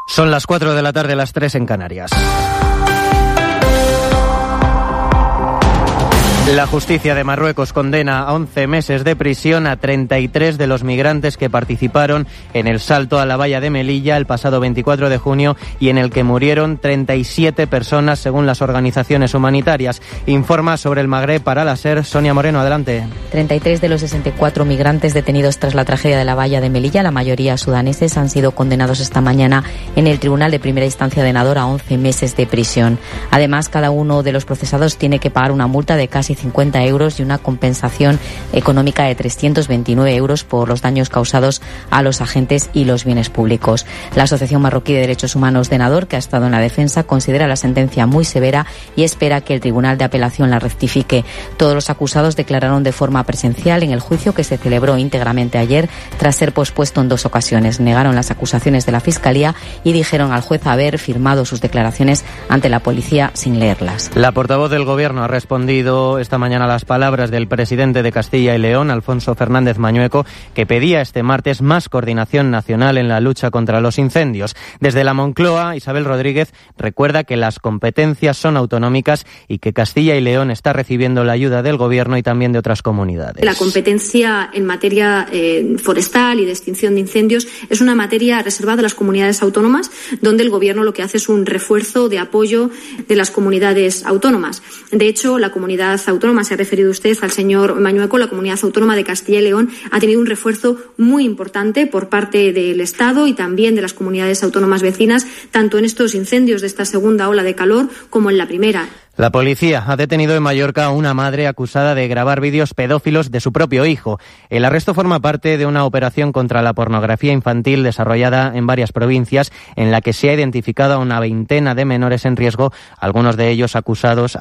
Son las 4 de la tarde, las 3 en Canarias. La justicia de Marruecos condena a 11 meses de prisión a 33 de los migrantes que participaron en el salto a la valla de Melilla el pasado 24 de junio y en el que murieron 37 personas según las organizaciones humanitarias. Informa sobre el Magreb para la SER, Sonia Moreno, adelante. 33 de los 64 migrantes detenidos tras la tragedia de la valla de Melilla, la mayoría sudaneses, han sido condenados esta mañana en el Tribunal de Primera Instancia de Nador a 11 meses de prisión. Además, cada uno de los procesados tiene que pagar una multa de casi 50 euros y una compensación económica de 329 euros por los daños causados a los agentes y los bienes públicos. La Asociación Marroquí de Derechos Humanos de Nador, que ha estado en la defensa, considera la sentencia muy severa y espera que el Tribunal de Apelación la rectifique. Todos los acusados declararon de forma presencial en el juicio que se celebró íntegramente ayer tras ser pospuesto en 2 ocasiones. Negaron las acusaciones de la Fiscalía y dijeron al juez haber firmado sus declaraciones ante la policía sin leerlas. La portavoz del Gobierno ha respondido esta mañana a las palabras del presidente de Castilla y León, Alfonso Fernández Mañueco, que pedía este martes más coordinación nacional en la lucha contra los incendios. Desde la Moncloa, Isabel Rodríguez recuerda que las competencias son autonómicas y que Castilla y León está recibiendo la ayuda del Gobierno y también de otras comunidades. La competencia en materia forestal y de extinción de incendios es una materia reservada a las comunidades autónomas, donde el Gobierno lo que hace es un refuerzo de apoyo de las comunidades autónomas. De hecho, la comunidad autónoma, se ha referido usted al señor Mañueco, la comunidad autónoma de Castilla y León ha tenido un refuerzo muy importante por parte del Estado y también de las comunidades autónomas vecinas, tanto en estos incendios de esta segunda ola de calor como en la primera. La policía ha detenido en Mallorca a una madre acusada de grabar vídeos pedófilos de su propio hijo. El arresto forma parte de una operación contra la pornografía infantil desarrollada en varias provincias, en la que se ha identificado a una veintena de menores en riesgo, algunos de ellos acosados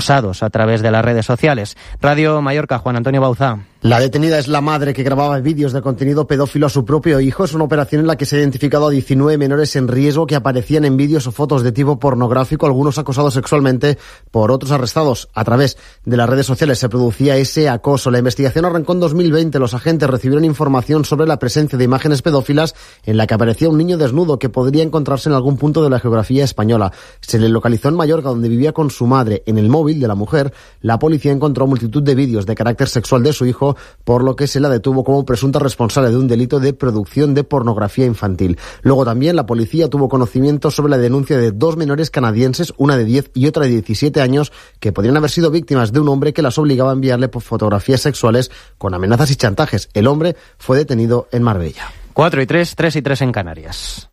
a través de las redes sociales. Radio Mallorca, Juan Antonio Bauzá. La detenida es la madre que grababa vídeos de contenido pedófilo a su propio hijo. Es una operación en la que se ha identificado a 19 menores en riesgo que aparecían en vídeos o fotos de tipo pornográfico, algunos acosados sexualmente por otros arrestados. A través de las redes sociales se producía ese acoso. La investigación arrancó en 2020. Los agentes recibieron información sobre la presencia de imágenes pedófilas en la que aparecía un niño desnudo que podría encontrarse en algún punto de la geografía española. Se le localizó en Mallorca, donde vivía con su madre. En el móvil de la mujer, la policía encontró multitud de vídeos de carácter sexual de su hijo, por lo que se la detuvo como presunta responsable de un delito de producción de pornografía infantil. Luego también la policía tuvo conocimiento sobre la denuncia de 2 menores canadienses, una de 10 y otra de 17 años, que podrían haber sido víctimas de un hombre que las obligaba a enviarle fotografías sexuales con amenazas y chantajes. El hombre fue detenido en Marbella. 4 y 3, 3 y 3 en Canarias.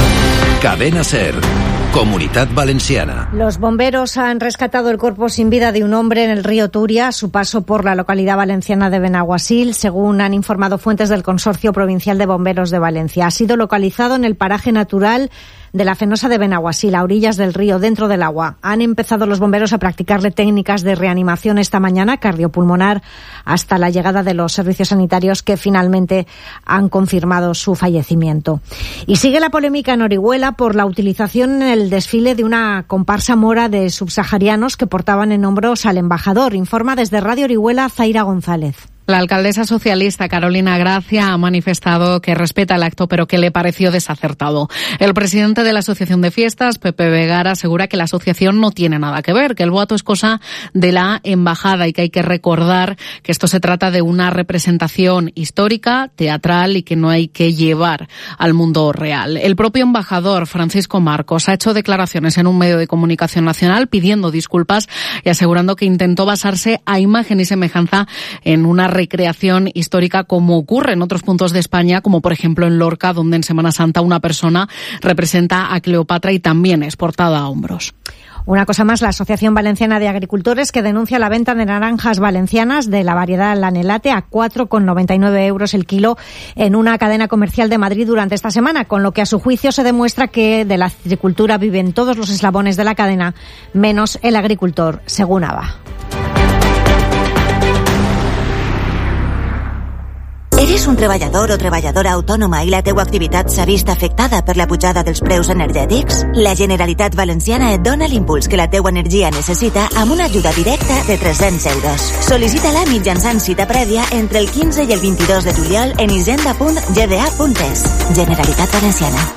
Cadena SER. Comunitat Valenciana. Los bomberos han rescatado el cuerpo sin vida de un hombre en el río Turia a su paso por la localidad valenciana de Benaguasil, según han informado fuentes del Consorcio Provincial de Bomberos de Valencia. Ha sido localizado en el paraje natural de la Fenosa de Benaguasil, a orillas del río, dentro del agua. Han empezado los bomberos a practicarle técnicas de reanimación esta mañana, cardiopulmonar, hasta la llegada de los servicios sanitarios que finalmente han confirmado su fallecimiento. Y sigue la polémica en Orihuela por la utilización en el desfile de una comparsa mora de subsaharianos que portaban en hombros al embajador. Informa desde Radio Orihuela Zaira González. La alcaldesa socialista Carolina Gracia ha manifestado que respeta el acto, pero que le pareció desacertado. El presidente de la Asociación de Fiestas, Pepe Vegara, asegura que la asociación no tiene nada que ver, que el boato es cosa de la embajada y que hay que recordar que esto se trata de una representación histórica, teatral y que no hay que llevar al mundo real. El propio embajador, Francisco Marcos, ha hecho declaraciones en un medio de comunicación nacional pidiendo disculpas y asegurando que intentó basarse a imagen y semejanza en una recreación histórica como ocurre en otros puntos de España, como por ejemplo en Lorca, donde en Semana Santa una persona representa a Cleopatra y también es portada a hombros. Una cosa más, la Asociación Valenciana de Agricultores, que denuncia la venta de naranjas valencianas de la variedad Lanelate a 4,99 euros el kilo en una cadena comercial de Madrid durante esta semana, con lo que a su juicio se demuestra que de la citricultura viven todos los eslabones de la cadena, menos el agricultor, según ABA. Eres un treballador o treballadora autònoma i la teua activitat s'ha vist afectada per la pujada dels preus energètics? La Generalitat Valenciana et dona l'impuls que la teua energia necessita amb una ajuda directa de 300 euros. Sol·licita-la mitjançant cita prèvia entre el 15 i el 22 de juliol en hisenda.gda.es. Generalitat Valenciana.